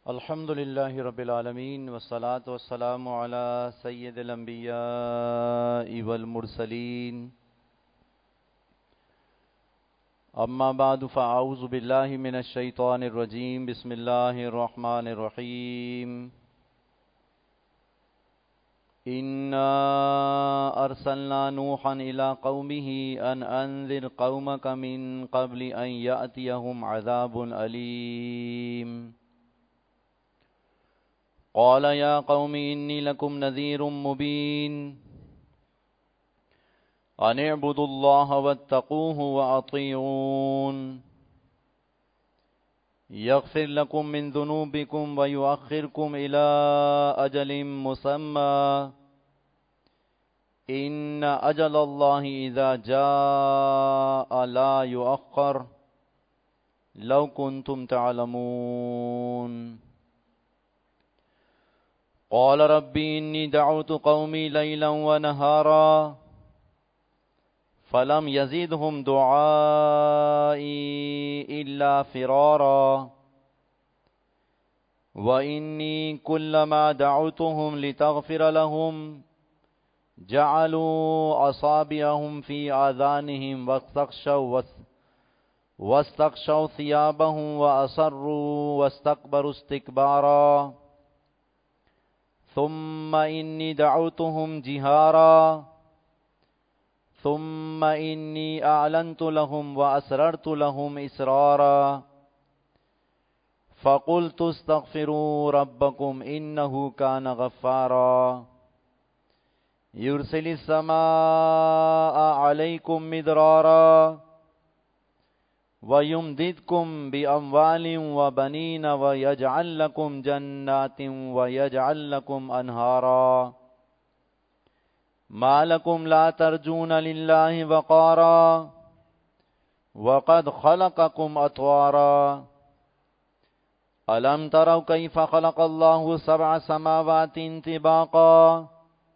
الحمد لله رب العالمين والصلاة والسلام على سيد الأنبياء والمرسلين أما بعد فأعوذ بالله من الشيطان الرجيم بسم الله الرحمن الرحيم إنا أرسلنا نوحا إلى قومه أن أنذر قومك من قبل أن يأتيهم عذاب أليم قال يا قوم إني لكم نذير مبين أن اعبدوا الله واتقوه وأطيعون يغفر لكم من ذنوبكم ويؤخركم إلى أجل مسمى إن أجل الله إذا جاء لا يؤخر لو كنتم تعلمون قال ربي إني دعوت قومي ليلا ونهارا فلم يزدهم دعائي إلا فرارا وإني كلما دعوتهم لتغفر لهم جعلوا أصابعهم في آذانهم واستغشوا ثيابهم وأصروا واستكبروا استكبارا ثم إني دعوتهم جهارا ثم إني أعلنت لهم وأسررت لهم إسرارا فقلت استغفروا ربكم إنه كان غفارا يرسل السماء عليكم مدرارا ويمددكم بأموال وبنين ويجعل لكم جنات ويجعل لكم أنهارا ما لكم لا ترجون لله وقارا وقد خلقكم أطوارا ألم تروا كيف خلق الله 7 سماوات طباقا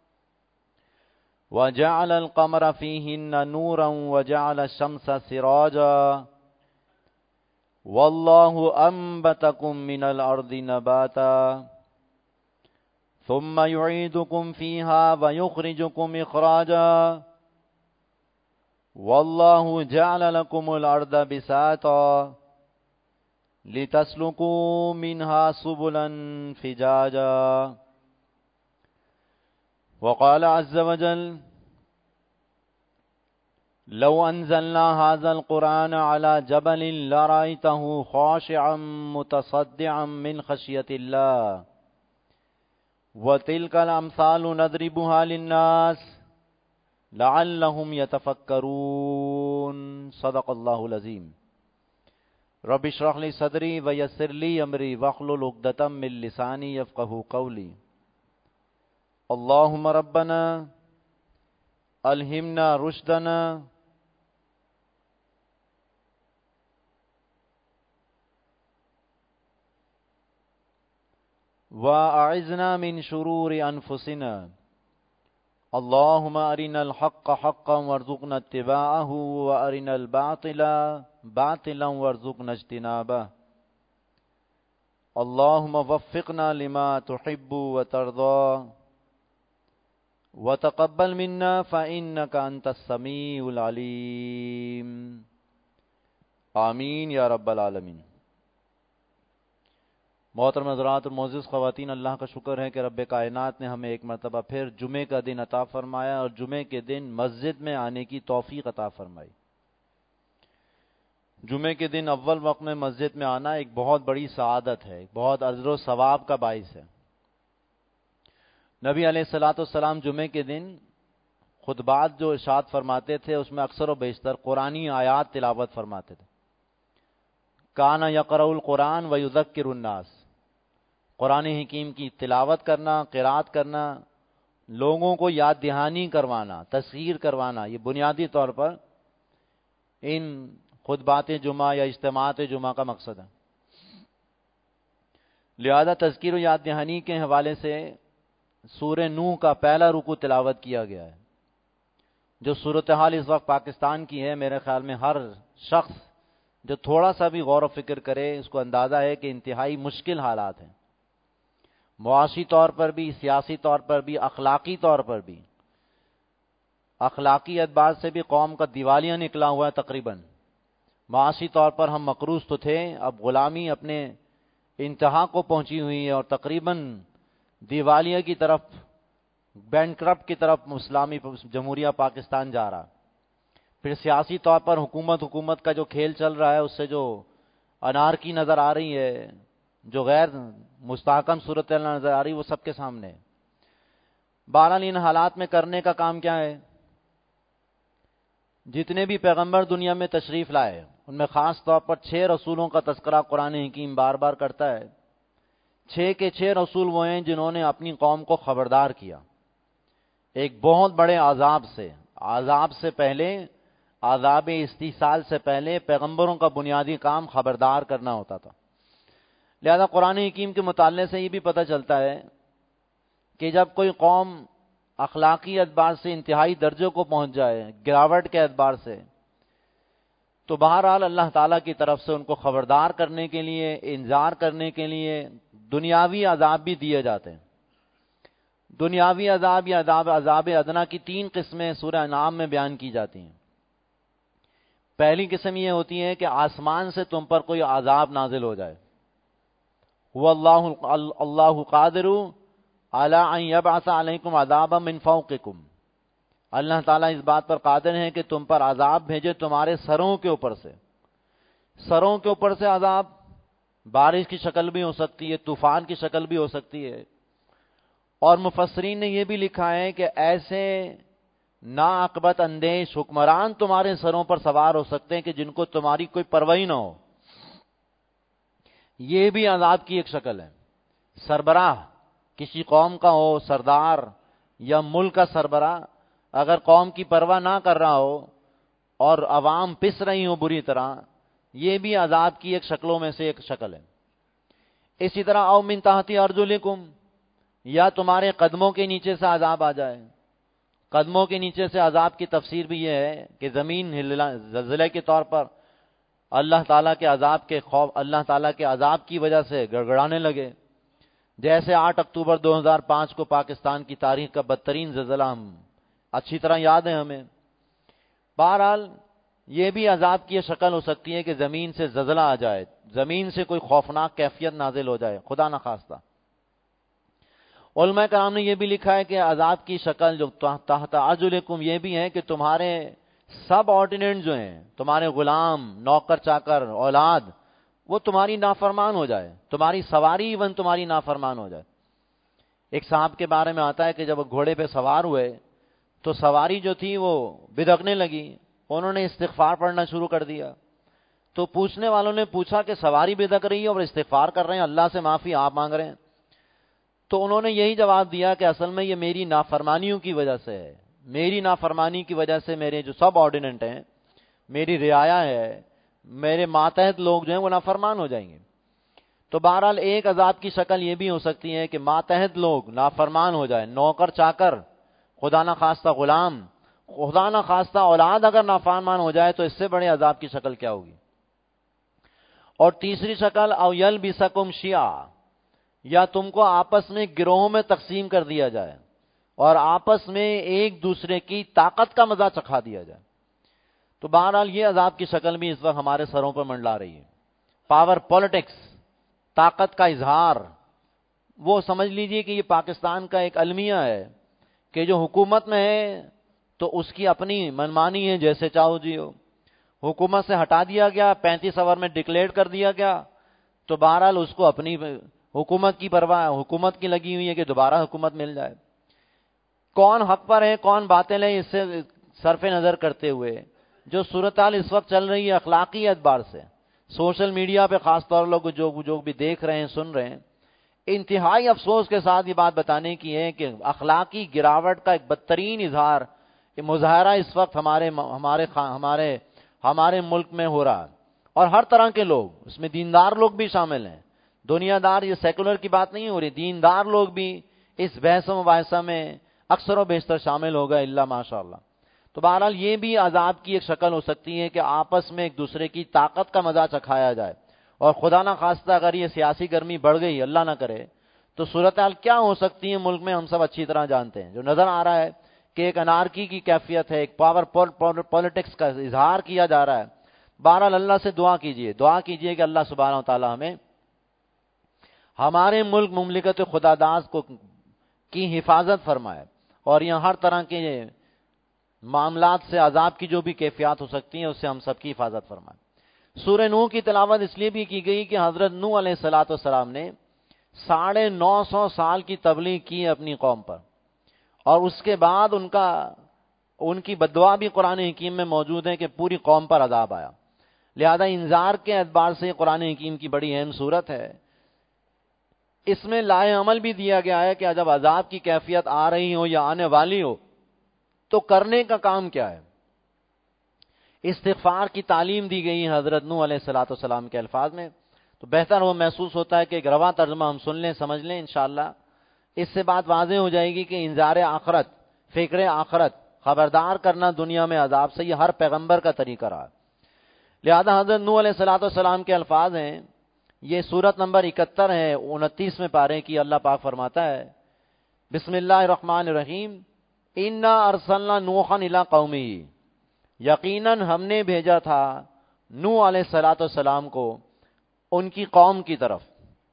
وجعل القمر فيهن نورا وجعل الشمس سراجا والله أنبتكم من الأرض نباتا ثم يعيدكم فيها ويخرجكم إخراجا والله جعل لكم الأرض بساطا لتسلكوا منها سبلا فجاجا وقال عز وجل لو أنزلنا هذا القرآن على جبل لرأيته خاشعا متصدعا من خشية الله وتلك الأمثال نضربها للناس لعلهم يتفكرون صدق الله العظيم رب اشرح لي صدري ويسر لي أمري واحلل عقدة من لساني يفقهوا قولي اللهم ربنا ألهمنا رشدنا وأعذنا من شرور أنفسنا اللهم أرنا الحق حقا وارزقنا اتباعه وأرنا الباطل باطلا وارزقنا اجتنابه اللهم وفقنا لما تحب وترضى وتقبل منا فإنك أنت السميع العليم آمین یا رب العالمین۔ محترم حضرات اور معزز خواتین، اللہ کا شکر ہے کہ رب کائنات نے ہمیں ایک مرتبہ پھر جمعے کا دن عطا فرمایا اور جمعے کے دن مسجد میں آنے کی توفیق عطا فرمائی۔ جمعے کے دن اول وقت میں مسجد میں آنا ایک بہت بڑی سعادت ہے، بہت اجر و ثواب کا باعث ہے۔ نبی علیہ الصلوۃ والسلام جمعے کے دن خطبات جو ارشاد فرماتے تھے اس میں اکثر و بیشتر قرآنی آیات تلاوت فرماتے تھے۔ کان یقرأ القرآن ویذکر الناس، قرآن حکیم کی تلاوت کرنا، قرات کرنا، لوگوں کو یاد دہانی کروانا، تذکیر کروانا، یہ بنیادی طور پر ان خطبات جمعہ یا اجتماعات جمعہ کا مقصد ہے۔ لہذا تذکیر و یاد دہانی کے حوالے سے سورہ نوح کا پہلا رکوع تلاوت کیا گیا ہے۔ جو صورتحال اس وقت پاکستان کی ہے، میرے خیال میں ہر شخص جو تھوڑا سا بھی غور و فکر کرے اس کو اندازہ ہے کہ انتہائی مشکل حالات ہیں۔ معاشی طور پر بھی، سیاسی طور پر بھی، اخلاقی طور پر بھی. اخلاقی اعتبار سے بھی قوم کا دیوالیہ نکلا ہوا ہے تقریباً. معاشی طور پر ہم مقروض تو تھے، اب غلامی اپنے انتہا کو پہنچی ہوئی ہے اور تقریباً دیوالیہ کی طرف، بینکرپٹ کی طرف اسلامی جمہوریہ پاکستان جا رہا. پھر سیاسی طور پر حکومت کا جو کھیل چل رہا ہے، اس سے جو انارکی نظر آ رہی ہے، جو غیر مستحکم صورت نظر آ رہی ہے، وہ سب کے سامنے ہے. بہرحال ان حالات میں کرنے کا کام کیا ہے؟ جتنے بھی پیغمبر دنیا میں تشریف لائے، ان میں خاص طور پر 6 رسولوں کا تذکرہ قرآن حکیم بار بار کرتا ہے. 6 کے 6 رسول وہ ہیں جنہوں نے اپنی قوم کو خبردار کیا ایک بہت بڑے عذاب سے پہلے، عذاب استحصال سے پہلے پیغمبروں کا بنیادی کام خبردار کرنا ہوتا تھا. لہذا قرآن حکیم کے مطالعے سے یہ بھی پتہ چلتا ہے کہ جب کوئی قوم اخلاقی اعتبار سے انتہائی درجے کو پہنچ جائے، گراوٹ کے اعتبار سے، تو بہرحال اللہ تعالیٰ کی طرف سے ان کو خبردار کرنے کے لیے، انذار کرنے کے لیے دنیاوی عذاب بھی دیے جاتے ہیں. دنیاوی عذاب یا عذاب ادنا کی 3 قسمیں سورہ انعام میں بیان کی جاتی ہیں. پہلی قسم یہ ہوتی ہے کہ آسمان سے تم پر کوئی عذاب نازل ہو جائے. اللہ قادر علی ان یبعث علیکم عذابا من فوقکم. اللہ تعالیٰ اس بات پر قادر ہے کہ تم پر عذاب بھیجے تمہارے سروں کے اوپر سے. سروں کے اوپر سے عذاب بارش کی شکل بھی ہو سکتی ہے، طوفان کی شکل بھی ہو سکتی ہے. اور مفسرین نے یہ بھی لکھا ہے کہ ایسے ناعاقبت اندیش حکمران تمہارے سروں پر سوار ہو سکتے ہیں کہ جن کو تمہاری کوئی پرواہ نہ ہو. یہ بھی عذاب کی ایک شکل ہے. سربراہ کسی قوم کا ہو، سردار یا ملک کا سربراہ، اگر قوم کی پرواہ نہ کر رہا ہو اور عوام پس رہی ہو بری طرح، یہ بھی عذاب کی ایک شکلوں میں سے ایک شکل ہے. اسی طرح او من تحت ارجلکم، یا تمہارے قدموں کے نیچے سے عذاب آ جائے. قدموں کے نیچے سے عذاب کی تفسیر بھی یہ ہے کہ زمین زلزلے کے طور پر اللہ تعالیٰ کے عذاب کے خوف، اللہ تعالیٰ کے عذاب کی وجہ سے گڑگڑانے لگے، جیسے 8 اکتوبر 2005 کو پاکستان کی تاریخ کا بدترین زلزلہ ہم اچھی طرح یاد ہے ہمیں. بہرحال یہ بھی عذاب کی شکل ہو سکتی ہے کہ زمین سے زلزلہ آ جائے، زمین سے کوئی خوفناک کیفیت نازل ہو جائے، خدا نخواستہ. علماء کرام نے یہ بھی لکھا ہے کہ عذاب کی شکل جو تحت ارجلکم یہ بھی ہے کہ تمہارے سب آرڈیننٹ جو ہیں، تمہارے غلام، نوکر چاکر، اولاد، وہ تمہاری نافرمان ہو جائے، تمہاری سواری ایون تمہاری نافرمان ہو جائے. ایک صاحب کے بارے میں آتا ہے کہ جب وہ گھوڑے پہ سوار ہوئے تو سواری جو تھی وہ بدکنے لگی. انہوں نے استغفار پڑھنا شروع کر دیا. تو پوچھنے والوں نے پوچھا کہ سواری بدک رہی ہے اور استغفار کر رہے ہیں، اللہ سے معافی آپ مانگ رہے ہیں. تو انہوں نے یہی جواب دیا کہ اصل میں یہ میری نافرمانیوں کی وجہ سے ہے. میری نافرمانی کی وجہ سے میرے جو سب آرڈیننٹ ہیں، میری رعایا ہے، میرے ماتحت لوگ جو ہیں وہ نافرمان ہو جائیں گے. تو بہرحال ایک عذاب کی شکل یہ بھی ہو سکتی ہے کہ ماتحت لوگ نافرمان ہو جائیں، نوکر چاکر، خدا نہ خواستہ غلام، خدا نہ خواستہ اولاد اگر نافرمان ہو جائے تو اس سے بڑے عذاب کی شکل کیا ہوگی. اور تیسری شکل او یلبسکم شیعا، یا تم کو آپس میں گروہوں میں تقسیم کر دیا جائے اور آپس میں ایک دوسرے کی طاقت کا مزہ چکھا دیا جائے. تو بہرحال یہ عذاب کی شکل بھی اس وقت ہمارے سروں پر منڈلا رہی ہے. پاور پالیٹکس، طاقت کا اظہار، وہ سمجھ لیجئے کہ یہ پاکستان کا ایک المیہ ہے کہ جو حکومت میں ہے تو اس کی اپنی منمانی ہے، جیسے چاہو جیو. حکومت سے ہٹا دیا گیا، 35 اوور میں ڈکلیئر کر دیا گیا، تو بہرحال اس کو اپنی حکومت کی پرواہ، حکومت کی لگی ہوئی ہے کہ دوبارہ حکومت مل جائے. کون حق پر ہے، کون باطل ہے، اس سے صرف نظر کرتے ہوئے جو صورتحال اس وقت چل رہی ہے اخلاقی اعتبار سے، سوشل میڈیا پہ خاص طور لوگ جو بھی دیکھ رہے ہیں، سن رہے ہیں، انتہائی افسوس کے ساتھ یہ بات بتانے کی ہے کہ اخلاقی گراوٹ کا ایک بدترین اظہار، مظاہرہ اس وقت ہمارے ملک میں ہو رہا ہے. اور ہر طرح کے لوگ، اس میں دیندار لوگ بھی شامل ہیں. دنیا دار، یہ سیکولر کی بات نہیں ہو رہی، دیندار لوگ بھی اس بحث و مباحثہ میں اکثر و بیشتر شامل ہو گئے، اللہ ماشاء اللہ. تو بہرحال یہ بھی عذاب کی ایک شکل ہو سکتی ہے کہ آپس میں ایک دوسرے کی طاقت کا مزہ چکھایا جائے. اور خدا نہ خواستہ اگر یہ سیاسی گرمی بڑھ گئی، اللہ نہ کرے، تو صورتحال کیا ہو سکتی ہے ملک میں ہم سب اچھی طرح جانتے ہیں. جو نظر آ رہا ہے کہ ایک انارکی کی کیفیت ہے, ایک پاور پالیٹکس کا اظہار کیا جا رہا ہے. بہرحال اللہ سے دعا کیجئے کہ اللہ سبحانہ و تعالی ہمیں ہمارے ملک مملکت خدا داز کو کی حفاظت فرمائے, اور یہاں ہر طرح کے معاملات سے عذاب کی جو بھی کیفیات ہو سکتی ہیں اس سے ہم سب کی حفاظت فرمائے. سورہ نوح کی تلاوت اس لیے بھی کی گئی کہ حضرت نوح علیہ السلام نے 950 سال کی تبلیغ کی اپنی قوم پر, اور اس کے بعد ان کی بددعا بھی قرآن حکیم میں موجود ہے کہ پوری قوم پر عذاب آیا. لہذا انذار کے اعتبار سے قرآن حکیم کی بڑی اہم صورت ہے. اس میں لائے عمل بھی دیا گیا ہے کہ جب عذاب کی کیفیت آ رہی ہو یا آنے والی ہو تو کرنے کا کام کیا ہے. استغفار کی تعلیم دی گئی ہے حضرت نوح علیہ السلام کے الفاظ میں. تو بہتر وہ محسوس ہوتا ہے کہ ایک رواں ترجمہ ہم سن لیں, سمجھ لیں. انشاءاللہ اس سے بات واضح ہو جائے گی کہ انذار آخرت, فکر آخرت, خبردار کرنا دنیا میں عذاب سے, یہ ہر پیغمبر کا طریقہ رہا. لہذا حضرت نوح علیہ السلام کے الفاظ ہیں, یہ سورت نمبر 71 ہے, 29 میں پارے کی. اللہ پاک فرماتا ہے بسم اللہ الرحمن الرحیم انا ارسلنا نوحا الی قومہ, یقیناً ہم نے بھیجا تھا نوح علیہ السلام کو ان کی قوم کی طرف.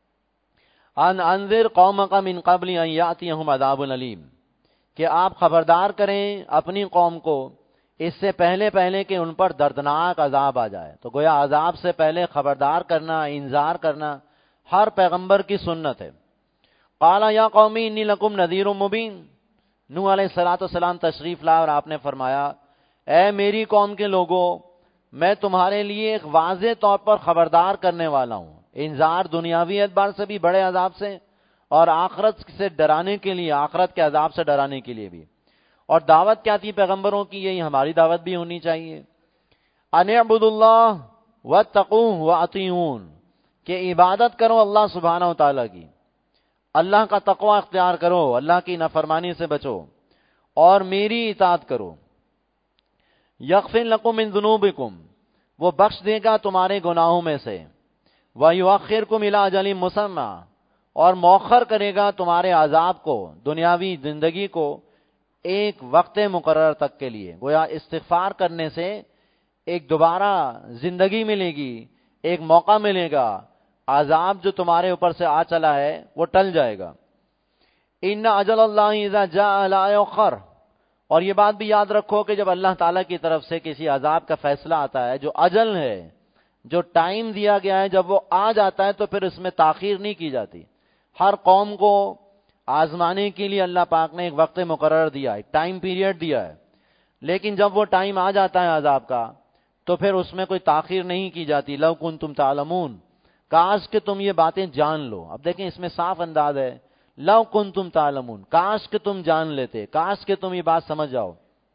ان انذر قومک من قبل ان یاتیہم عذاب علیم, کہ آپ خبردار کریں اپنی قوم کو اس سے پہلے کہ ان پر دردناک عذاب آ جائے. تو گویا عذاب سے پہلے خبردار کرنا, انذار کرنا ہر پیغمبر کی سنت ہے. قال یا قومی انی لکم نذیر مبین, نوح علیہ السلام تشریف لائے اور آپ نے فرمایا اے میری قوم کے لوگوں, میں تمہارے لیے ایک واضح طور پر خبردار کرنے والا ہوں. انذار دنیاوی اعتبار سے بھی بڑے عذاب سے, اور آخرت سے ڈرانے کے لیے, آخرت کے عذاب سے ڈرانے کے لیے بھی. اور دعوت کیا تھی پیغمبروں کی, یہی ہماری دعوت بھی ہونی چاہیے. ان اعبدوا اللہ واتقوہ واطیعون, کہ عبادت کرو اللہ سبحانہ و تعالیٰ کی, اللہ کا تقوی اختیار کرو, اللہ کی نافرمانی سے بچو اور میری اطاعت کرو. یغفر لکم من ذنوبکم, وہ بخش دے گا تمہارے گناہوں میں سے. ویؤخرکم الی اجل مسمى, اور مؤخر کرے گا تمہارے عذاب کو, دنیاوی زندگی کو ایک وقت مقرر تک کے لیے. گویا استغفار کرنے سے ایک دوبارہ زندگی ملے گی, ایک موقع ملے گا, عذاب جو تمہارے اوپر سے آ چلا ہے وہ ٹل جائے گا. ان اجل اللہ اذا جاء لا یؤخر, اور یہ بات بھی یاد رکھو کہ جب اللہ تعالیٰ کی طرف سے کسی عذاب کا فیصلہ آتا ہے, جو اجل ہے, جو ٹائم دیا گیا ہے, جب وہ آ جاتا ہے تو پھر اس میں تاخیر نہیں کی جاتی. ہر قوم کو آزمانے کے لیے اللہ پاک نے ایک وقت مقرر دیا, ایک ٹائم پیریڈ دیا ہے, لیکن جب وہ ٹائم آ جاتا ہے عذاب کا تو پھر اس میں کوئی تاخیر نہیں کی جاتی. لو کنتم تعلمون, کاش کہ تم یہ باتیں جان لو. اب دیکھیں اس میں صاف انداز ہے, لو کنتم تعلمون, کاش کہ تم جان لیتے, کاش کہ تم یہ بات سمجھ جاؤ.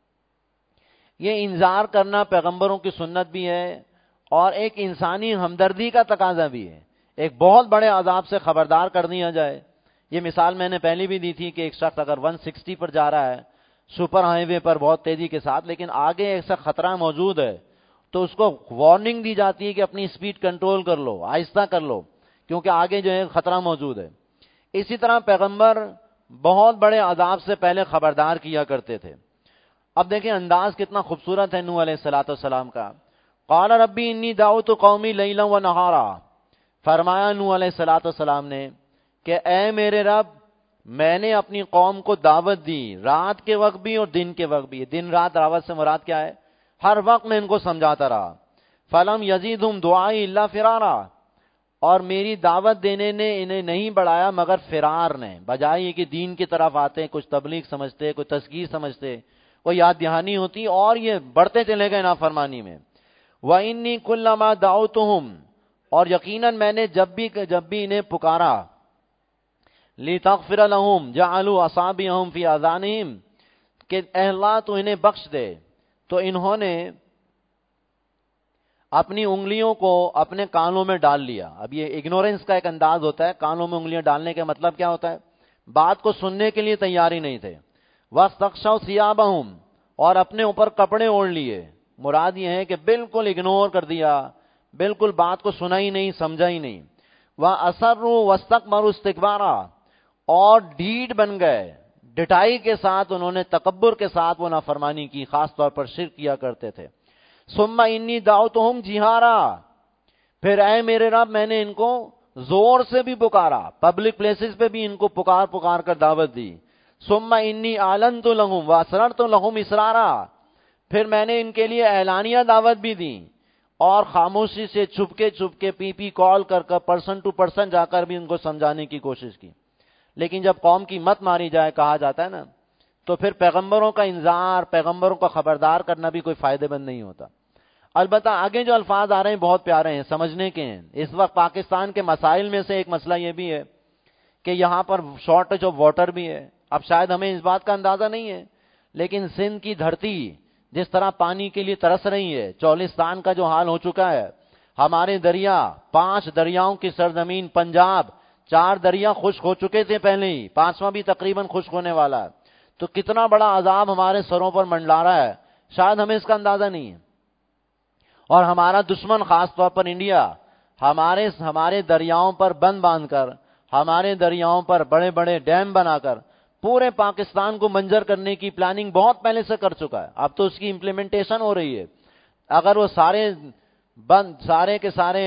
یہ انذار کرنا پیغمبروں کی سنت بھی ہے اور ایک انسانی ہمدردی کا تقاضا بھی ہے. ایک بہت بڑے عذاب سے خبردار کر دیا جائے. یہ مثال میں نے پہلے بھی دی تھی کہ ایک شخص اگر 160 پر جا رہا ہے سپر ہائی وے پر بہت تیزی کے ساتھ, لیکن آگے ایسا خطرہ موجود ہے تو اس کو وارننگ دی جاتی ہے کہ اپنی سپیڈ کنٹرول کر لو, آہستہ کر لو, کیونکہ آگے جو ہے خطرہ موجود ہے. اسی طرح پیغمبر بہت بڑے عذاب سے پہلے خبردار کیا کرتے تھے. اب دیکھیں انداز کتنا خوبصورت ہے نوح علیہ السلام کا. قال ربی انی دعوت قومی لیلا و نہارا, فرمایا نوح علیہ السلام نے کہ اے میرے رب, میں نے اپنی قوم کو دعوت دی رات کے وقت بھی اور دن کے وقت بھی. دن رات دعوت سے مراد کیا ہے, ہر وقت میں ان کو سمجھاتا رہا. فلم یزیدہم دعائی الا فرارا, اور میری دعوت دینے نے انہیں نہیں بڑھایا مگر فرار نے, بجائے یہ کہ دین کی طرف آتے, کچھ تبلیغ سمجھتے, کوئی تذکیر سمجھتے, وہ یاد دہانی ہوتی, اور یہ بڑھتے چلے گئے نافرمانی میں. وَإِنِّي كُلَّمَا دَعَوْتُهُمْ, اور یقیناً میں نے جب بھی انہیں پکارا, لِتَغْفِرَ لَهُمْ جَعَلُوا أَصَابِعَهُمْ فِي آذَانِهِمْ, کہ اے اللہ تو انہیں بخش دے, تو انہوں نے اپنی انگلیوں کو اپنے کانوں میں ڈال لیا. اب یہ اگنورنس کا ایک انداز ہوتا ہے, کانوں میں انگلیاں ڈالنے کا مطلب کیا ہوتا ہے, بات کو سننے کے لیے تیاری نہیں تھے. وَاسْتَغْشَوْا ثِيَابَهُمْ, اور اپنے اوپر کپڑے اوڑھ لیے. مراد یہ ہے کہ بالکل اگنور کر دیا, بالکل بات کو سنا ہی نہیں, سمجھا ہی نہیں. وَأَصَرُّوا وَاسْتَكْبَرُوا اسْتِكْبَارًا, اور ڈھیٹ بن گئے، ڈٹائی کے ساتھ انہوں نے تکبر کے ساتھ وہ نافرمانی کی، خاص طور پر شرک کیا کرتے تھے۔ ثم انی دعوتہم جہارا، پھر اے میرے رب میں نے ان کو زور سے بھی پکارا، پبلک پلیسز پہ بھی ان کو پکار پکار کر دعوت دی۔ ثم انی اعلنت لہم واسررت لہم اسرارا، پھر میں نے ان کے لیے اعلانیہ دعوت بھی دی اور خاموشی سے چھپ کے پی پی کال کر کر پرسن ٹو پرسن جا کر بھی ان کو سمجھانے کی کوشش کی۔ لیکن جب قوم کی مت ماری جائے کہا جاتا ہے نا، تو پھر پیغمبروں کا انذار، پیغمبروں کا خبردار کرنا بھی کوئی فائدے مند نہیں ہوتا۔ البتہ آگے جو الفاظ آ رہے ہیں بہت پیارے ہیں، سمجھنے کے ہیں۔ اس وقت پاکستان کے مسائل میں سے ایک مسئلہ یہ بھی ہے کہ یہاں پر شارٹیج آف واٹر بھی ہے۔ اب شاید ہمیں اس بات کا اندازہ نہیں ہے، لیکن سندھ کی دھرتی جس طرح پانی کے لیے ترس رہی ہے، چولستان کا جو حال ہو چکا ہے، ہمارے دریا، 5 دریاؤں کی سرزمین پنجاب، 4 دریا خشک ہو چکے تھے پہلے ہی، 5واں بھی تقریباً خشک ہونے والا ہے، تو کتنا بڑا عذاب ہمارے سروں پر منڈلا رہا ہے، شاید ہمیں اس کا اندازہ نہیں ہے۔ اور ہمارا دشمن خاص طور پر انڈیا ہمارے دریاؤں پر بند باندھ کر، ہمارے دریاؤں پر بڑے بڑے ڈیم بنا کر پورے پاکستان کو منجر کرنے کی پلاننگ بہت پہلے سے کر چکا ہے۔ اب تو اس کی امپلیمنٹیشن ہو رہی ہے۔ اگر وہ سارے کے سارے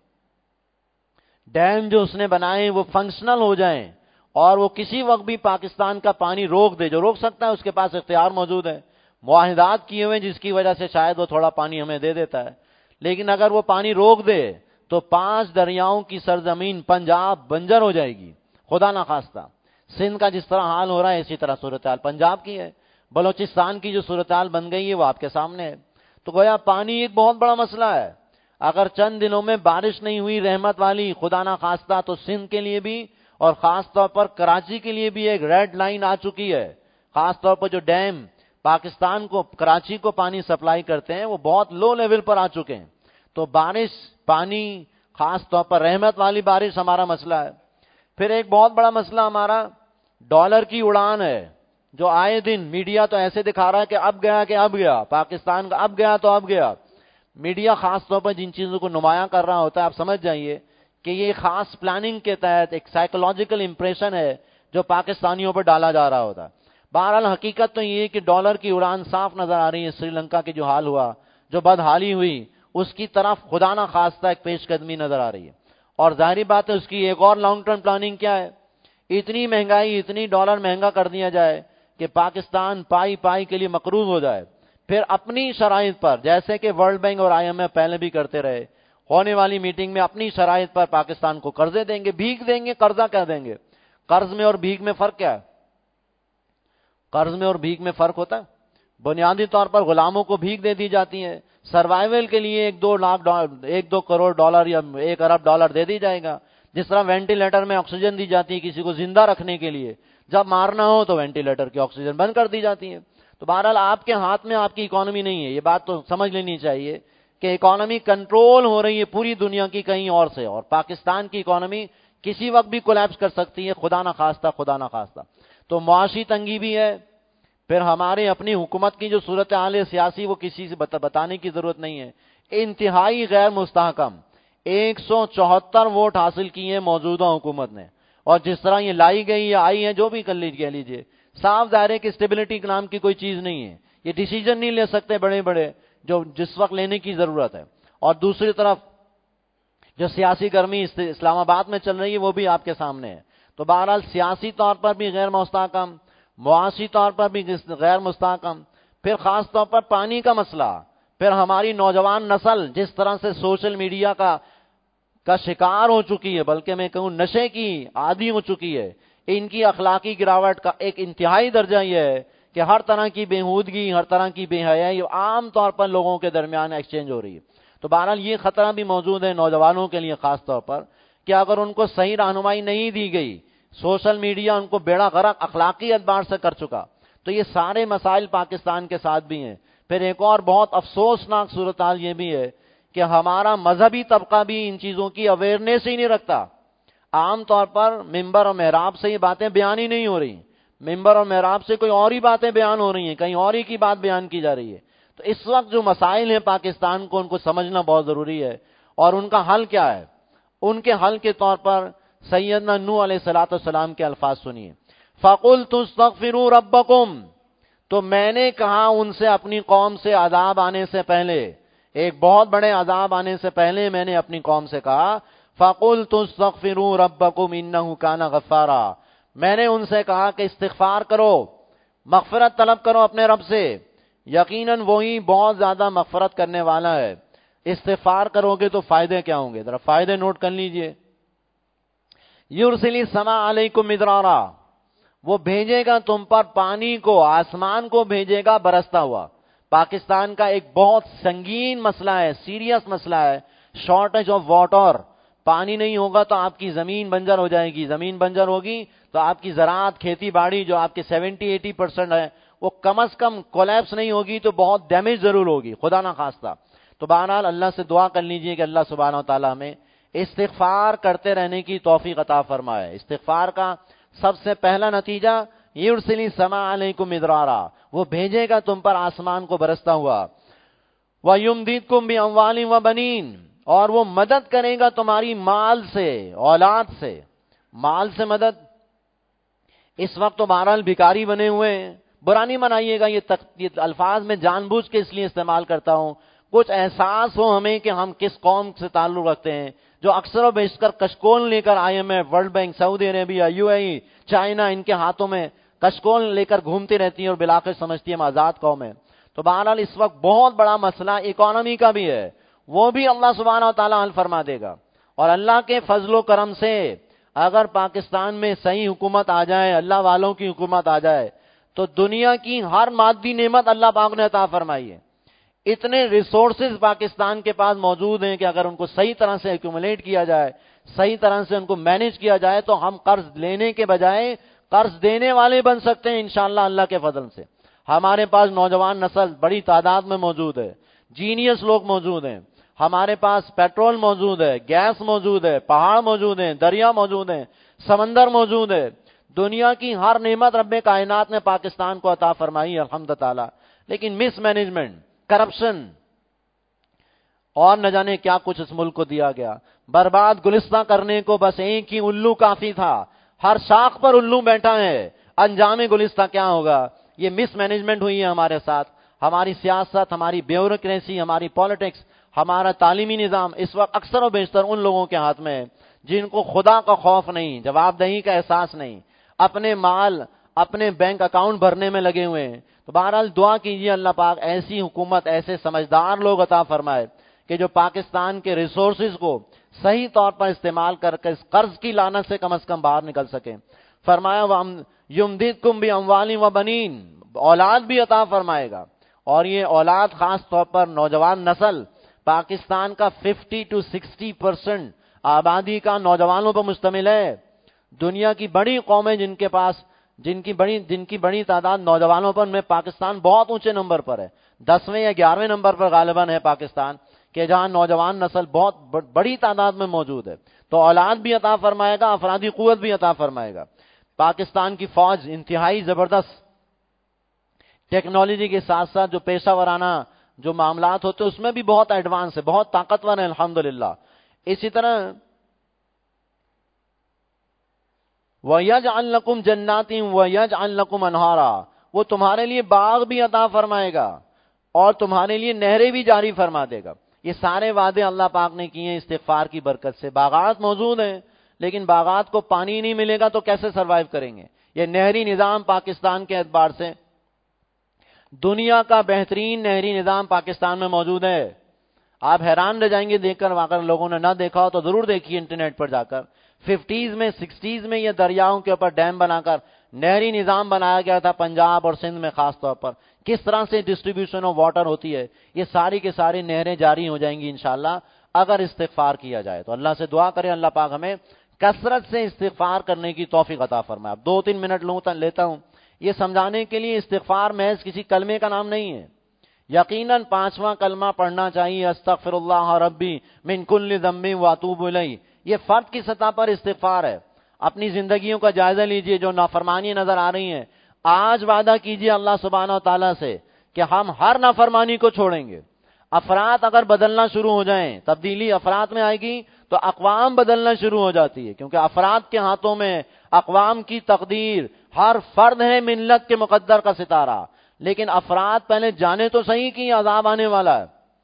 ڈیم جو اس نے بنائے وہ فنکشنل ہو جائیں اور وہ کسی وقت بھی پاکستان کا پانی روک دے، جو روک سکتا ہے اس کے پاس اختیار موجود ہے، معاہدات کیے ہوئے جس کی وجہ سے شاید وہ تھوڑا پانی ہمیں دے دیتا ہے، لیکن اگر وہ پانی روک دے تو 5 دریاؤں کی سرزمین پنجاب بنجر ہو جائے گی، خدا نخواستہ۔ سندھ کا جس طرح حال ہو رہا ہے اسی طرح صورتحال پنجاب کی ہے، بلوچستان کی جو صورتحال بن گئی ہے وہ آپ کے سامنے ہے۔ تو گویا پانی ایک بہت بڑا مسئلہ ہے۔ اگر چند دنوں میں بارش نہیں ہوئی رحمت والی، خدا نخواستہ، تو سندھ کے لیے بھی اور خاص طور پر کراچی کے لیے بھی ایک ریڈ لائن آ چکی ہے۔ خاص طور پر جو ڈیم پاکستان کو، کراچی کو پانی سپلائی کرتے ہیں وہ بہت لو لیول پر آ چکے ہیں۔ تو بارش، پانی، خاص طور پر رحمت والی بارش ہمارا مسئلہ ہے۔ پھر ایک بہت بڑا مسئلہ ہمارا ڈالر کی اڑان ہے، جو آئے دن میڈیا تو ایسے دکھا رہا ہے کہ اب گیا پاکستان کا، اب گیا تو اب گیا۔ میڈیا خاص طور پر جن چیزوں کو نمایاں کر رہا ہوتا ہے، آپ سمجھ جائیے کہ یہ خاص پلاننگ کے تحت ایک سائیکولوجیکل امپریشن ہے جو پاکستانیوں پر ڈالا جا رہا ہوتا ہے۔ بہرحال حقیقت تو یہ ہے کہ ڈالر کی اڑان صاف نظر آ رہی ہے۔ سری لنکا کے جو حال ہوا، جو بدحالی ہوئی، اس کی طرف خدا نہ خواستہ ایک پیش قدمی نظر آ رہی ہے۔ اور ظاہری بات ہے اس کی ایک اور لانگ ٹرم پلاننگ کیا ہے؟ اتنی مہنگائی، اتنی ڈالر مہنگا کر دیا جائے کہ پاکستان پائی کے لیے مقروض ہو جائے، پھر اپنی شرائط پر، جیسے کہ ورلڈ بینک اور آئی ایم ایف پہلے بھی کرتے رہے، ہونے والی میٹنگ میں اپنی شرائط پر پاکستان کو قرضے دیں گے، بھیک دیں گے، قرضہ کیا دیں گے۔ قرض میں اور بھیک میں فرق کیا ہے؟ قرض میں اور بھیک میں فرق ہوتا ہے۔ بنیادی طور پر غلاموں کو بھیک دے دی جاتی ہے، سروائیول کے لیے 1-2 کروڑ ڈالر یا 1 ارب ڈالر دے دی جائے گا۔ جس طرح وینٹیلیٹر میں آکسیجن دی جاتی ہے کسی کو زندہ رکھنے کے لیے، جب مارنا ہو تو وینٹیلیٹر کی آکسیجن بند کر دی جاتی ہے۔ تو بہرحال آپ کے ہاتھ میں آپ کی اکانومی نہیں ہے، یہ بات تو سمجھ لینی چاہیے کہ اکانومی کنٹرول ہو رہی ہے پوری دنیا کی کہیں اور سے، اور پاکستان کی اکانومی کسی وقت بھی کولیپس کر سکتی ہے، خدا نہ خواستہ۔ تو معاشی تنگی بھی ہے۔ پھر ہمارے اپنی حکومت کی جو صورتحال ہے سیاسی، وہ کسی سے بتانے کی ضرورت نہیں ہے، انتہائی غیر مستحکم۔ 174 ووٹ حاصل کیے ہیں موجودہ حکومت نے، اور جس طرح یہ لائی گئی یا آئی ہے، جو بھی کہہ لیجیے، صاف ظاہر ہے کہ اسٹیبلٹی کے نام کی کوئی چیز نہیں ہے۔ یہ ڈیسیجن نہیں لے سکتے بڑے بڑے جو جس وقت لینے کی ضرورت ہے۔ اور دوسری طرف جو سیاسی گرمی اسلام آباد میں چل رہی ہے وہ بھی آپ کے سامنے ہے۔ تو بہرحال سیاسی طور پر بھی غیر مستحکم، معاشی طور پر بھی غیر مستحکم۔ پھر خاص طور پر پانی کا مسئلہ، پھر ہماری نوجوان نسل جس طرح سے سوشل میڈیا کا شکار ہو چکی ہے، بلکہ میں کہوں نشے کی عادی ہو چکی ہے۔ ان کی اخلاقی گراوٹ کا ایک انتہائی درجہ یہ ہے کہ ہر طرح کی بےہودگی، ہر طرح کی بے حیائی عام طور پر لوگوں کے درمیان ایکسچینج ہو رہی ہے۔ تو بہرحال یہ خطرہ بھی موجود ہے نوجوانوں کے لیے خاص طور پر کہ اگر ان کو صحیح رہنمائی نہیں دی گئی، سوشل میڈیا ان کو بیڑا غرق اخلاقی اعتبار سے کر چکا، تو یہ سارے مسائل پاکستان کے ساتھ بھی ہیں۔ پھر ایک اور بہت افسوسناک صورتحال یہ بھی ہے کہ ہمارا مذہبی طبقہ بھی ان چیزوں کی اویئرنیس ہی نہیں رکھتا۔ عام طور پر ممبر اور محراب سے یہ باتیں بیان ہی نہیں ہو رہی، ممبر اور محراب سے کوئی اور ہی باتیں بیان ہو رہی ہیں، کہیں اور ہی کی بات بیان کی جا رہی ہے۔ تو اس وقت جو مسائل ہیں پاکستان کو، ان کو سمجھنا بہت ضروری ہے۔ اور ان کا حل کیا ہے؟ ان کے حل کے طور پر سیدنا نوح علیہ الصلوۃ والسلام کے الفاظ سنیے، فَقُلْتُ اسْتَغْفِرُوا رَبَّكُمْ، تو میں نے کہا ان سے اپنی قوم سے عذاب آنے سے پہلے، ایک بہت بڑے عذاب آنے سے پہلے میں نے اپنی قوم سے کہا فَقُلْتُ اسْتَغْفِرُوا رَبَّكُمْ إِنَّهُ كَانَ غَفَّارًا، میں نے ان سے کہا کہ استغفار کرو، مغفرت طلب کرو اپنے رب سے، یقیناً وہی بہت زیادہ مغفرت کرنے والا ہے۔ استغفار کرو گے تو فائدے کیا ہوں گے؟ ذرا فائدے نوٹ کر لیجئے۔ یرسلی السماء علیکم مدرارا، وہ بھیجے گا تم پر پانی کو، آسمان کو بھیجے گا برستا ہوا۔ پاکستان کا ایک بہت سنگین مسئلہ ہے، سیریس مسئلہ ہے، شارٹیج آف واٹر۔ پانی نہیں ہوگا تو آپ کی زمین بنجر ہو جائے گی، زمین بنجر ہوگی تو آپ کی زراعت، کھیتی باڑی جو آپ کے 70-80% ہے وہ کم از کم کولیپس نہیں ہوگی تو بہت ڈیمیج ضرور ہوگی، خدا نہ خواستہ۔ تو بہرحال اللہ سے دعا کر لیجئے کہ اللہ سبحانہ و تعالیٰ ہمیں استغفار کرتے رہنے کی توفیق عطا فرمائے۔ استغفار کا سب سے پہلا نتیجہ یرسلی السماء علیکم مدرارا، وہ بھیجے گا تم پر آسمان کو برستا ہوا، وَيُمْدِدْكُمْ بِأَمْوَالٍ وَبَنِينَ، اور وہ مدد کرے گا تمہاری مال سے، اولاد سے۔ مال سے مدد، اس وقت تو بہرحال بھکاری بنے ہوئے ہیں، برا نہیں منائیے گا، یہ الفاظ میں جان بوجھ کے اس لیے استعمال کرتا ہوں، کچھ احساس ہو ہمیں کہ ہم کس قوم سے تعلق رکھتے ہیں، جو اکثر و بیشتر کشکول لے کر IMF، ورلڈ بینک، سعودی عربیہ، UAE، چائنا، ان کے ہاتھوں میں کشکول لے کر گھومتی رہتی ہیں اور بالآخر سمجھتی ہیں ہم آزاد قوم ہیں۔ تو بہرحال اس وقت بہت بڑا مسئلہ اکانومی کا بھی ہے، وہ بھی اللہ سبحانہ و تعالیٰ حل فرما دے گا۔ اور اللہ کے فضل و کرم سے اگر پاکستان میں صحیح حکومت آ جائے، اللہ والوں کی حکومت آ جائے، تو دنیا کی ہر مادی نعمت اللہ پاک نے عطا فرمائی ہے۔ اتنے ریسورسز پاکستان کے پاس موجود ہیں کہ اگر ان کو صحیح طرح سے ایکومولیٹ کیا جائے، صحیح طرح سے ان کو مینیج کیا جائے تو ہم قرض لینے کے بجائے قرض دینے والے بن سکتے ہیں انشاءاللہ اللہ کے فضل سے۔ ہمارے پاس نوجوان نسل بڑی تعداد میں موجود ہے، جینیس لوگ موجود ہیں، ہمارے پاس پیٹرول موجود ہے، گیس موجود ہے، پہاڑ موجود ہیں، دریا موجود ہیں، سمندر موجود ہے، دنیا کی ہر نعمت رب کائنات نے پاکستان کو عطا فرمائی ہے الحمدللہ، لیکن مس مینجمنٹ، کرپشن اور نہ جانے کیا کچھ اس ملک کو دیا گیا، برباد گلستہ کرنے کو بس ایک ہی الو کافی تھا، ہر شاخ پر الو بیٹھا ہے، انجام گلستہ کیا ہوگا؟ یہ مس مینجمنٹ ہوئی ہے ہمارے ساتھ، ہماری سیاست، ہماری بیوروکریسی، ہماری پالیٹکس، ہمارا تعلیمی نظام اس وقت اکثر و بیشتر ان لوگوں کے ہاتھ میں ہے جن کو خدا کا خوف نہیں، جواب دہی کا احساس نہیں، اپنے مال اپنے بینک اکاؤنٹ بھرنے میں لگے ہوئے ہیں۔ تو بہرحال دعا کیجیے اللہ پاک ایسی حکومت، ایسے سمجھدار لوگ عطا فرمائے کہ جو پاکستان کے ریسورسز کو صحیح طور پر استعمال کر کے اس قرض کی لعنت سے کم از کم باہر نکل سکیں۔ فرمایا یمددکم باموال وبنین، اولاد بھی عطا فرمائے گا، اور یہ اولاد خاص طور پر نوجوان نسل، پاکستان کا 50-60% آبادی کا نوجوانوں پر مشتمل ہے۔ دنیا کی بڑی قومیں جن کی بڑی تعداد نوجوانوں پر، میں پاکستان بہت اونچے نمبر پر ہے، 10ویں یا 11ویں نمبر پر غالباً ہے پاکستان، کہ جہاں نوجوان نسل بہت بڑی تعداد میں موجود ہے۔ تو اولاد بھی عطا فرمائے گا، افرادی قوت بھی عطا فرمائے گا۔ پاکستان کی فوج انتہائی زبردست ٹیکنالوجی کے ساتھ ساتھ جو پیشہ ورانہ جو معاملات ہوتے ہیں اس میں بھی بہت ایڈوانس ہے، بہت طاقتور ہے الحمدللہ۔ اسی طرح وَيَجْعَلْ لَكُمْ جَنَّاتٍ وَيَجْعَلْ لَكُمْ أَنْهَارًا، وہ تمہارے لیے باغ بھی عطا فرمائے گا اور تمہارے لیے نہریں بھی جاری فرما دے گا۔ یہ سارے وعدے اللہ پاک نے کیے ہیں استغفار کی برکت سے۔ باغات موجود ہیں لیکن باغات کو پانی نہیں ملے گا تو کیسے سروائیو کریں گے؟ یہ نہری نظام پاکستان کے اعتبار سے دنیا کا بہترین نہری نظام پاکستان میں موجود ہے۔ آپ حیران رہ جائیں گے دیکھ کر، اگر لوگوں نے نہ دیکھا ہو تو ضرور دیکھیے انٹرنیٹ پر جا کر۔ 50s میں 60s میں یہ دریاؤں کے اوپر ڈیم بنا کر نہری نظام بنایا گیا تھا پنجاب اور سندھ میں خاص طور پر، کس طرح سے ڈسٹریبیوشن آف واٹر ہوتی ہے۔ یہ ساری کے ساری نہریں جاری ہو جائیں گی انشاءاللہ اگر استغفار کیا جائے تو۔ اللہ سے دعا کریں اللہ پاک ہمیں کثرت سے استغفار کرنے کی توفیق عطا فرمائے۔ اب 2-3 منٹ لیتا ہوں یہ سمجھانے کے لیے استغفار محض کسی کلمے کا نام نہیں ہے، یقیناً 5واں کلمہ پڑھنا چاہیے، استغفر اللہ ربی من کل ذنب واتوب الیہ۔ یہ فرد کی سطح پر استغفار ہے۔ اپنی زندگیوں کا جائزہ لیجئے جو نافرمانی نظر آ رہی ہیں، آج وعدہ کیجئے اللہ سبحانہ و تعالیٰ سے کہ ہم ہر نافرمانی کو چھوڑیں گے۔ افراد اگر بدلنا شروع ہو جائیں، تبدیلی افراد میں آئے گی تو اقوام بدلنا شروع ہو جاتی ہے، کیونکہ افراد کے ہاتھوں میں اقوام کی تقدیر، ہر فرد ہے ملت کے مقدر کا ستارہ، لیکن افراد پہلے جانے تو صحیح کہ عذاب آنے والا ہے،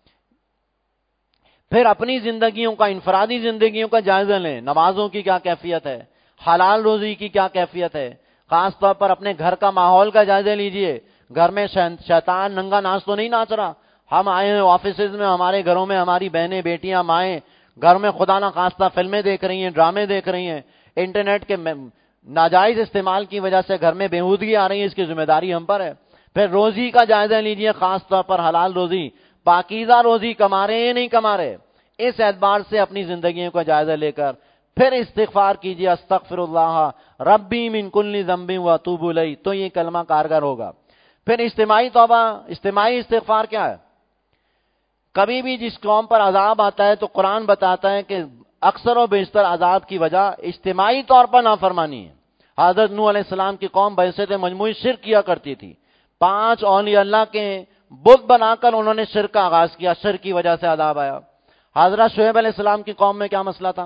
پھر اپنی زندگیوں کا، انفرادی زندگیوں کا جائزہ لیں، نمازوں کی کیا کیفیت ہے، حلال روزی کی کیا کیفیت ہے، خاص طور پر اپنے گھر کا ماحول کا جائزہ لیجئے، گھر میں شیطان ننگا ناچ تو نہیں ناچ رہا، ہم آئے ہیں آفیسز میں، ہمارے گھروں میں ہماری بہنیں بیٹیاں مائیں گھر میں خدا نہ خواستہ فلمیں دیکھ رہی ہیں، ڈرامے دیکھ رہی ہیں، انٹرنیٹ کے ناجائز استعمال کی وجہ سے گھر میں بےہودگی آ رہی ہے، اس کی ذمہ داری ہم پر ہے۔ پھر روزی کا جائزہ لیجئے، خاص طور پر حلال روزی، پاکیزہ روزی کما رہے ہیں نہیں کما رہے، اس اعتبار سے اپنی زندگیوں کا جائزہ لے کر پھر استغفار کیجئے، استغفر اللہ ربی من کل ذنب واتوب الیہ، تو یہ کلمہ کارگر ہوگا۔ پھر اجتماعی توبہ، اجتماعی استغفار کیا ہے؟ کبھی بھی جس قوم پر عذاب آتا ہے تو قرآن بتاتا ہے کہ اکثر و بیشتر عذاب کی وجہ اجتماعی طور پر نافرمانی ہے۔ حضرت نوح علیہ السلام کی قوم بحیثیت مجموعی شرک کیا کرتی تھی، 5 اولیاء اللہ کے بت بنا کر انہوں نے شرک کا آغاز کیا، شرک کی وجہ سے عذاب آیا۔ حضرت شعیب علیہ السلام کی قوم میں کیا مسئلہ تھا؟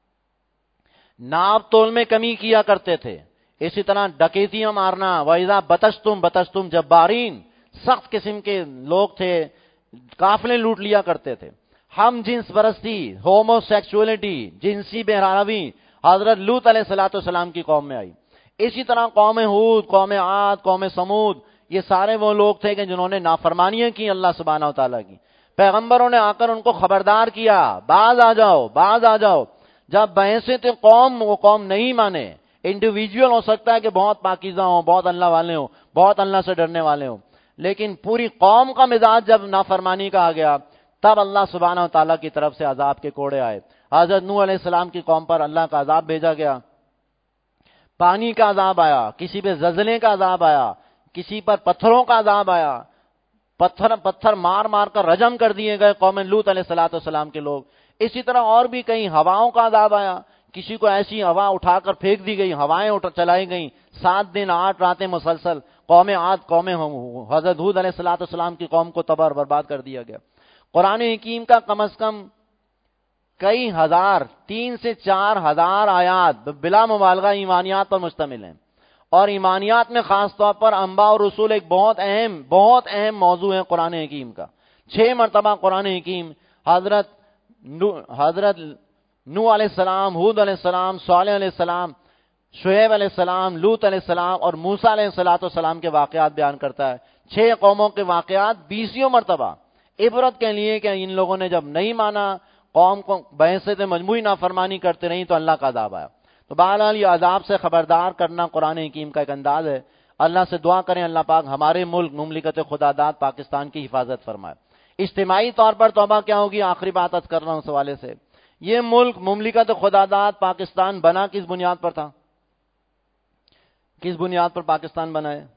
ناپ تول میں کمی کیا کرتے تھے، اسی طرح ڈکیتیاں مارنا، وَإِذَا بَطَشْتُمْ بَطَشْتُمْ جبارین، سخت قسم کے لوگ تھے، قافلے لوٹ لیا کرتے تھے۔ ہم جنس پرستی، ہومو سیکسولیٹی، جنسی بہراوی حضرت لوط علیہ السلام کی قوم میں آئی۔ اسی طرح قوم ہود، قوم عاد، قوم سمود، یہ سارے وہ لوگ تھے کہ جنہوں نے نافرمانیاں کی اللہ سبحانہ و تعالیٰ کی۔ پیغمبروں نے آ کر ان کو خبردار کیا، باز آ جاؤ، باز آ جاؤ۔ جب بحیثیت قوم وہ قوم نہیں مانے، انڈیویجول ہو سکتا ہے کہ بہت پاکیزہ ہوں، بہت اللہ والے ہوں، بہت اللہ سے ڈرنے والے ہوں، لیکن پوری قوم کا مزاج جب نافرمانی کا آ گیا، تب اللہ سبحانہ و تعالیٰ کی طرف سے عذاب کے کوڑے آئے۔ حضرت نوح علیہ السلام کی قوم پر اللہ کا عذاب بھیجا گیا، پانی کا عذاب آیا، کسی پہ زلزلے کا عذاب آیا، کسی پر پتھروں کا عذاب آیا، پتھر مار مار کر رجم کر دیے گئے قوم لوط علیہ السلام کے لوگ۔ اسی طرح اور بھی کئی ہواؤں کا عذاب آیا، کسی کو ایسی ہوا اٹھا کر پھینک دی گئی، ہوائیں چلائی گئیں، 7 دن 8 راتیں مسلسل، قوم عاد، قوم حضرت ہود علیہ السلام کی قوم کو تباہ برباد کر دیا گیا۔ قرآن حکیم کا کم از کم کئی ہزار، 3 سے 4 ہزار آیات بلا مبالغہ ایمانیات پر مشتمل ہیں، اور ایمانیات میں خاص طور پر انبیاء اور رسول ایک بہت اہم موضوع ہے قرآن حکیم کا۔ 6 مرتبہ قرآن حکیم حضرت نوح علیہ السلام، ہود علیہ السلام، صالح علیہ السلام، شعیب علیہ السلام، لوط علیہ السلام اور موسیٰ علیہ السلام کے واقعات بیان کرتا ہے۔ 6 قوموں کے واقعات 20 مرتبہ، عبرت کے لیے کہ ان لوگوں نے جب نہیں مانا، قوم کو بحیثیت مجموعی نافرمانی کرتے رہی تو اللہ کا عذاب آیا۔ تو بہرحال یہ عذاب سے خبردار کرنا قرآن حکیم کا ایک انداز ہے۔ اللہ سے دعا کریں اللہ پاک ہمارے ملک مملکت خدا داد پاکستان کی حفاظت فرمائے۔ اجتماعی طور پر توبہ کیا ہوگی؟ آخری بات عرض کر رہا ہوں اس حوالے سے، یہ ملک مملکت خدا داد پاکستان بنا کس بنیاد پر تھا؟ کس بنیاد پر پاکستان بنا ہے؟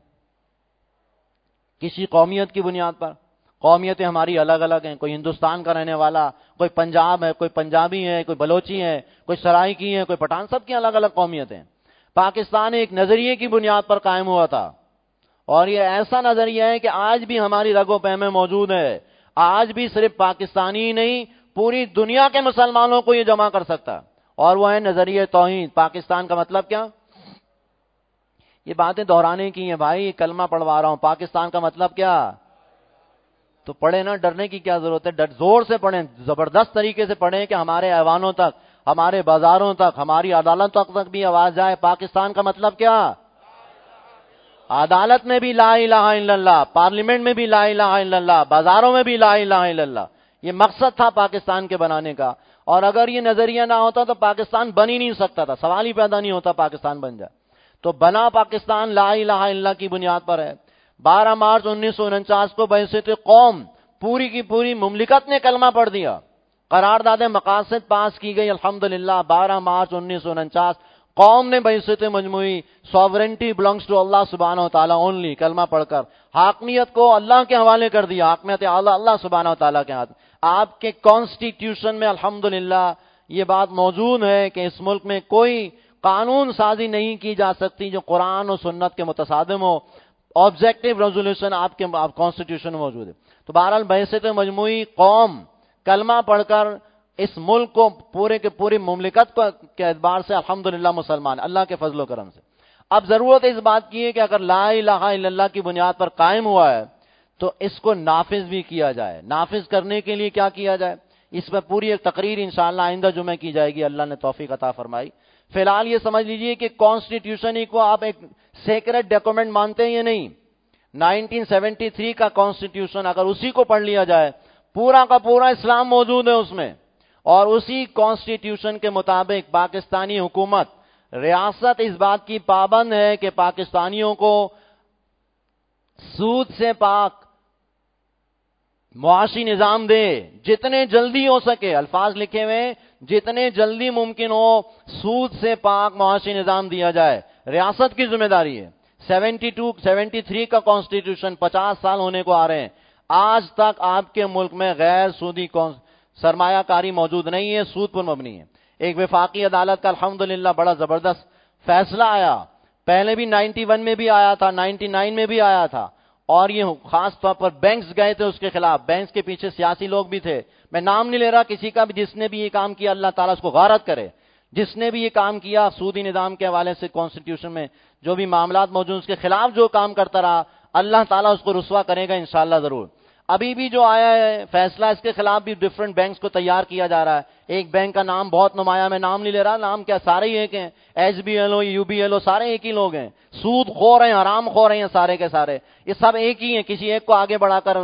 کسی قومیت کی بنیاد پر۔ قومیتیں ہماری الگ الگ ہیں، کوئی ہندوستان کا رہنے والا، کوئی پنجاب ہے، کوئی پنجابی ہے، کوئی بلوچی ہے، کوئی سرائکی ہے، کوئی پٹھان، سب کی الگ الگ قومیتیں۔ پاکستان ایک نظریے کی بنیاد پر قائم ہوا تھا، اور یہ ایسا نظریہ ہے کہ آج بھی ہماری رگ و پے میں موجود ہے۔ آج بھی صرف پاکستانی ہی نہیں، پوری دنیا کے مسلمانوں کو یہ جمع کر سکتا، اور وہ ہے نظریہ توحید۔ پاکستان کا مطلب کیا؟ یہ باتیں دہرانے کی ہیں بھائی، کلمہ پڑھوا رہا ہوں۔ پاکستان کا مطلب کیا؟ تو پڑھیں نا، ڈرنے کی کیا ضرورت ہے؟ زور سے پڑھیں، زبردست طریقے سے پڑھیں کہ ہمارے ایوانوں تک، ہمارے بازاروں تک، ہماری عدالتوں تک بھی آواز جائے۔ پاکستان کا مطلب کیا؟ عدالت میں بھی لا الہ الا اللہ، پارلیمنٹ میں بھی لا الہ الا اللہ، بازاروں میں بھی لا الہ الا اللہ۔ یہ مقصد تھا پاکستان کے بنانے کا، اور اگر یہ نظریہ نہ ہوتا تو پاکستان بن ہی نہیں سکتا تھا، سوال ہی پیدا نہیں ہوتا پاکستان بن جائے۔ تو بنا پاکستان لا الہ الا اللہ کی بنیاد پر ہے۔ 12 مارچ 1949 کو بحیثیت قوم پوری کی پوری مملکت نے کلمہ پڑھ دیا، قرارداد مقاصد پاس کی گئی الحمدللہ۔ 12 مارچ 1949 قوم نے بحیثیت مجموعی سوورنٹی بلانگس ٹو اللہ سبحانہ و تعالیٰ اونلی کلمہ پڑھ کر حاکمیت کو اللہ کے حوالے کر دیا، حاکمیت اللہ سبحانہ و تعالیٰ کے ہاتھ۔ آپ کے کانسٹیٹیوشن میں الحمدللہ یہ بات موجود ہے کہ اس ملک میں کوئی قانون سازی نہیں کی جا سکتی جو قرآن و سنت کے متصادم ہو۔ آبجیکٹو ریزولوشن آپ کے کانسٹیٹیوشن میں موجود ہے۔ تو بہرحال بحیثیت مجموعی قوم کلمہ پڑھ کر اس ملک کو پورے کے پوری مملکت کو کے اعتبار سے الحمدللہ مسلمان اللہ کے فضل و کرم سے. اب ضرورت اس بات کی ہے کہ اگر لا الہ الا اللہ کی بنیاد پر قائم ہوا ہے تو اس کو نافذ بھی کیا جائے. نافذ کرنے کے لیے کیا کیا جائے, اس پر پوری ایک تقریر انشاءاللہ آئندہ جمعہ کی جائے گی, اللہ نے توفیق عطا فرمائی. فی الحال یہ سمجھ لیجئے کہ کانسٹیٹیوشن ہی کو آپ ایک سیکرٹ ڈاکومنٹ مانتے ہیں یا نہیں. 1973 کا کانسٹیٹیوشن اگر اسی کو پڑھ لیا جائے, پورا کا پورا اسلام موجود ہے اس میں, اور اسی کانسٹیٹیوشن کے مطابق پاکستانی حکومت ریاست اس بات کی پابند ہے کہ پاکستانیوں کو سود سے پاک معاشی نظام دے, جتنے جلدی ہو سکے, الفاظ لکھے ہوئے جتنے جلدی ممکن ہو سود سے پاک معاشی نظام دیا جائے, ریاست کی ذمہ داری ہے. 73 کا کانسٹیٹیوشن 50 سال ہونے کو آ رہے ہیں, آج تک آپ کے ملک میں غیر سودی سرمایہ کاری موجود نہیں ہے, سود پر مبنی ہے. ایک وفاقی عدالت کا الحمدللہ بڑا زبردست فیصلہ آیا, پہلے بھی 91 میں بھی آیا تھا, 99 میں بھی آیا تھا, اور یہ خاص طور پر بینکس گئے تھے اس کے خلاف. بینکس کے پیچھے سیاسی لوگ بھی تھے, میں نام نہیں لے رہا کسی کا بھی, جس نے بھی یہ کام کیا اللہ تعالیٰ اس کو غارت کرے. جس نے بھی یہ کام کیا سودی نظام کے حوالے سے کانسٹیٹیوشن میں جو بھی معاملات موجود اس کے خلاف جو کام کرتا رہا, اللہ تعالیٰ اس کو رسوا کرے گا انشاءاللہ ضرور. ابھی بھی جو آیا ہے فیصلہ, اس کے خلاف بھی ڈفرنٹ بینکس کو تیار کیا جا رہا ہے. ایک بینک کا نام بہت نمایاں, میں نام نہیں لے رہا, نام کیا سارے ہی ایک ہیں, SBL UBL سارے ایک ہی لوگ ہیں, سود خور ہیں, حرام خور ہیں سارے کے سارے, یہ سب ایک ہی ہیں. کسی ایک کو آگے بڑھا کر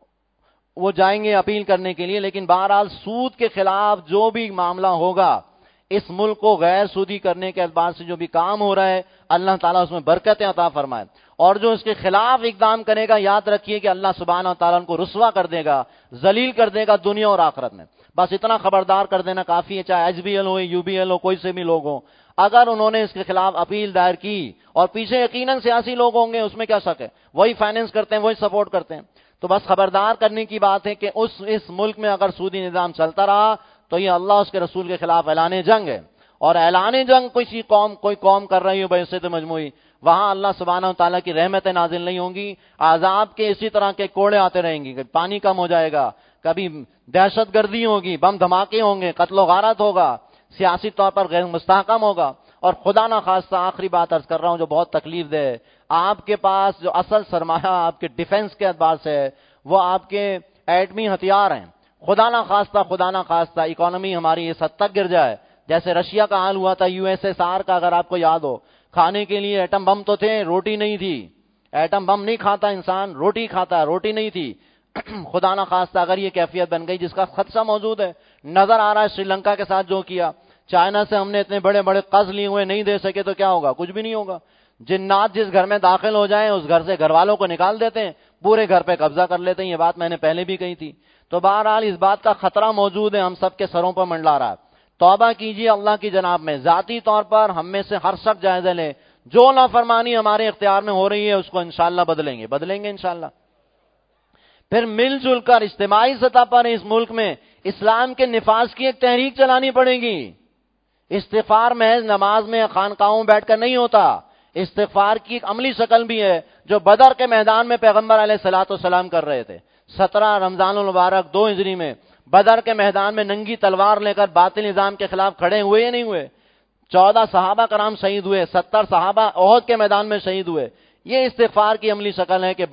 وہ جائیں گے اپیل کرنے کے لیے, لیکن بہرحال سود کے خلاف جو بھی معاملہ ہوگا, اس ملک کو غیر سودی کرنے کے اعتبار سے جو بھی کام ہو رہا ہے اللہ تعالیٰ اس میں برکتیں عطا فرمائے. اور جو اس کے خلاف اقدام کرے گا یاد رکھیے کہ اللہ سبحانہ و تعالیٰ ان کو رسوا کر دے گا, ذلیل کر دے گا دنیا اور آخرت میں. بس اتنا خبردار کر دینا کافی ہے, چاہے SBL ہو UBL ہو کوئی سے بھی لوگ ہوں, اگر انہوں نے اس کے خلاف اپیل دائر کی, اور پیچھے یقیناً سیاسی لوگ ہوں گے, اس میں کیا شک ہے, وہی فائننس کرتے ہیں, وہی سپورٹ کرتے ہیں, تو بس خبردار کرنے کی بات ہے کہ اس ملک میں اگر سودی نظام چلتا رہا تو یہ اللہ اس کے رسول کے خلاف اعلان جنگ ہے. اور اعلان جنگ کوئی قوم کر رہی ہو بحیثیت مجموعی, وہاں اللہ سبحانہ و تعالیٰ کی رحمتیں نازل نہیں ہوں گی, عذاب کے اسی طرح کے کوڑے آتے رہیں گے, کبھی پانی کم ہو جائے گا, کبھی دہشت گردی ہوگی, بم دھماکے ہوں گے, قتل و غارت ہوگا, سیاسی طور پر غیر مستحکم ہوگا. اور خدا نہ خواستہ آخری بات عرض کر رہا ہوں جو بہت تکلیف دہ ہے, آپ کے پاس جو اصل سرمایہ آپ کے ڈیفنس کے اعتبار سے ہے وہ آپ کے ایٹمی ہتھیار ہیں. خدا نہ خواستہ اکانومی ہماری اس حد تک گر جائے جیسے رشیا کا حال ہوا تھا, USSR کا, اگر آپ کو یاد ہو, کھانے کے لیے ایٹم بم تو تھے, روٹی نہیں تھی. ایٹم بم نہیں کھاتا انسان, روٹی کھاتا, روٹی نہیں تھی. خدا نہ خواستہ اگر یہ کیفیت بن گئی, جس کا خدشہ موجود ہے, نظر آ رہا ہے سری لنکا کے ساتھ جو کیا, چائنا سے ہم نے اتنے بڑے بڑے قرض لیے ہوئے, نہیں دے سکے تو کیا ہوگا, کچھ بھی نہیں ہوگا. جنات جس گھر میں داخل ہو جائیں اس گھر سے گھر والوں کو نکال دیتے ہیں, پورے گھر پہ قبضہ کر لیتے ہیں. یہ بات میں نے پہلے بھی کہی تھی. تو بہرحال اس بات کا خطرہ موجود ہے, ہم سب کے سروں پر منڈلا رہا ہے. توبہ کیجیے اللہ کی جناب میں, ذاتی طور پر ہم میں سے ہر شخص جائزہ لے, جو نافرمانی ہمارے اختیار میں ہو رہی ہے اس کو انشاءاللہ بدلیں گے انشاءاللہ. پھر مل جل کر اجتماعی سطح پر اس ملک میں اسلام کے نفاذ کی ایک تحریک چلانی پڑے گی. استغفار محض نماز میں خانقاہوں میں بیٹھ کر نہیں ہوتا, استغفار کی ایک عملی شکل بھی ہے جو بدر کے میدان میں پیغمبر علیہ الصلوۃ والسلام کر رہے تھے. 17 رمضان المبارک 2 ہجری میں بدر کے میدان میں ننگی تلوار لے کر باطل نظام کے خلاف کھڑے ہوئے یا نہیں ہوئے. 14 صحابہ کرام شہید ہوئے, 70 صحابہ احد کے میدان میں شہید ہوئے. یہ استغفار کی عملی شکل ہے کہ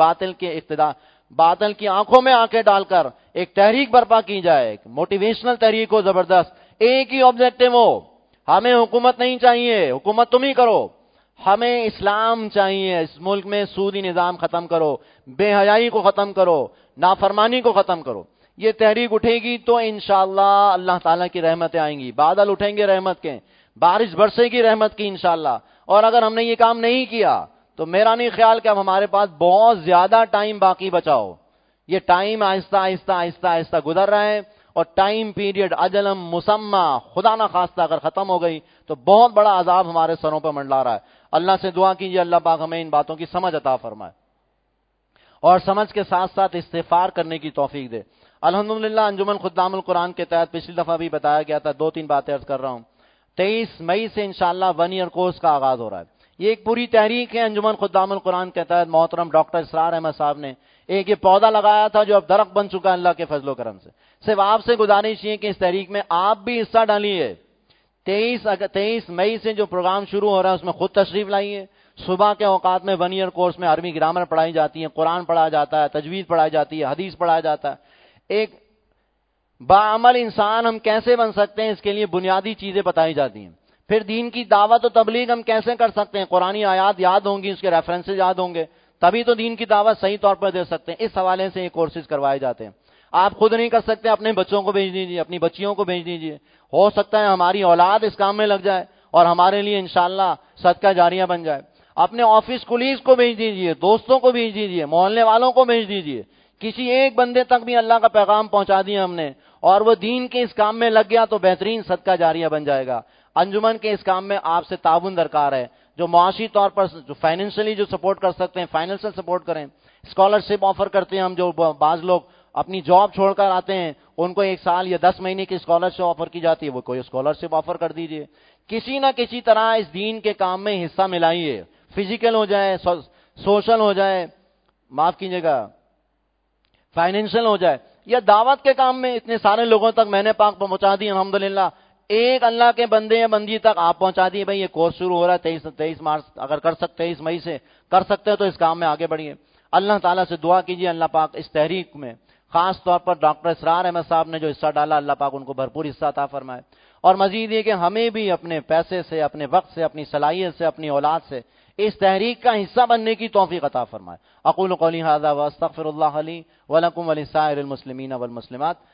باطل کی آنکھوں میں آنکھیں ڈال کر ایک تحریک برپا کی جائے, ایک موٹیویشنل تحریک ہو زبردست. ایک ہی آبجیکٹو ہو, ہمیں حکومت نہیں چاہیے, حکومت تم ہی کرو, ہمیں اسلام چاہیے. اس ملک میں سودی نظام ختم کرو, بے حیائی کو ختم کرو, نافرمانی کو ختم کرو. یہ تحریک اٹھے گی تو انشاءاللہ اللہ تعالیٰ کی رحمتیں آئیں گی, بادل اٹھیں گے رحمت کے, بارش برسے گی رحمت کی انشاءاللہ. اور اگر ہم نے یہ کام نہیں کیا تو میرا نہیں خیال کہ اب ہمارے پاس بہت زیادہ ٹائم باقی بچا ہو. یہ ٹائم آہستہ آہستہ گزر رہا ہے, اور ٹائم پیریڈ اجلم مسمى خدا نہ خواستہ اگر ختم ہو گئی تو بہت بڑا عذاب ہمارے سروں پر منڈلا رہا ہے. اللہ سے دعا کیجیے اللہ پاک ہمیں ان باتوں کی سمجھ عطا فرمائے, اور سمجھ کے ساتھ ساتھ استغفار کرنے کی توفیق دے. الحمدللہ انجمن خدام القرآن کے تحت پچھلی دفعہ بھی بتایا گیا تھا, 2-3 باتیں عرض کر رہا ہوں. 23 مئی سے انشاءاللہ 1 ایئر کورس کا آغاز ہو رہا ہے. یہ ایک پوری تحریک ہے انجمن خدام القرآن کے تحت. محترم ڈاکٹر اسرار احمد صاحب نے ایک یہ پودا لگایا تھا جو اب درخت بن چکا ہے اللہ کے فضل و کرم سے. صرف آپ سے گزارش یہ کہ اس تحریک میں آپ بھی حصہ ڈالیے. 23 مئی سے جو پروگرام شروع ہو رہا ہے اس میں خود تشریف لائیے. صبح کے اوقات میں 1 ایئر کورس میں عربی گرامر پڑھائی جاتی ہے, قرآن پڑھایا جاتا ہے, تجوید پڑھائی جاتی ہے, حدیث پڑھایا جاتا ہے. ایک باعمل انسان ہم کیسے بن سکتے ہیں, اس کے لیے بنیادی چیزیں بتائی جاتی ہیں. پھر دین کی دعوت و تبلیغ ہم کیسے کر سکتے ہیں, قرآنی آیات یاد ہوں گی, اس کے ریفرنسز یاد ہوں گے, تبھی تو دین کی دعوت صحیح طور پر دے سکتے ہیں. اس حوالے سے یہ کورسز کروائے جاتے ہیں. آپ خود نہیں کر سکتے, اپنے بچوں کو بھیج دیجیے, اپنی بچیوں کو بھیج دیجیے. ہو سکتا ہے ہماری اولاد اس کام میں لگ جائے اور ہمارے لیے انشاءاللہ صدقہ جاریہ بن جائے. اپنے آفس کولیگز کو بھیج دیجیے, دوستوں کو بھیج دیجیے, محلے والوں کو بھیج دیجیے. کسی ایک بندے تک بھی اللہ کا پیغام پہنچا دیا ہم نے اور وہ دین کے اس کام میں لگ گیا تو بہترین صدقہ جاریہ بن جائے گا. انجمن کے اس کام میں آپ سے تعاون درکار ہے. جو معاشی طور پر جو فائنینشلی جو سپورٹ کر سکتے ہیں فائنینشل سپورٹ کریں. اسکالرشپ آفر کرتے ہیں ہم, جو بعض لوگ اپنی جاب چھوڑ کر آتے ہیں ان کو 1 سال یا 10 مہینے کی اسکالرشپ آفر کی جاتی ہے, وہ کوئی اسکالرشپ آفر کر دیجیے. کسی نہ کسی طرح اس دین کے کام میں حصہ ملائیے, فزیکل ہو جائے, سوشل ہو جائے, معاف کیجیے گا فائنینشل ہو جائے, یا دعوت کے کام میں. اتنے سارے لوگوں تک میں نے پاک پہنچا دی الحمدللہ. ایک اللہ کے بندے یا بندی تک آپ پہنچا دیے, بھائی یہ کورس شروع ہو رہا ہے 23 مارچ, اگر کر سکتے 23 مئی سے کر سکتے ہو تو اس کام میں آگے بڑھیے. اللہ تعالیٰ سے دعا کیجیے اللہ پاک اس تحریک میں خاص طور پر ڈاکٹر اسرار احمد صاحب نے جو حصہ ڈالا, اللہ پاک ان کو بھرپور حصہ عطا فرمائے. اور مزید یہ کہ ہمیں بھی اپنے پیسے سے, اپنے وقت سے, اپنی صلاحیت سے, اپنی اولاد سے اس تحریک کا حصہ بننے کی توفیق عطا فرمائے. اقول قولی ھذا واستغفر اللہ لی ولکم ولسائر المسلمین والمسلمات.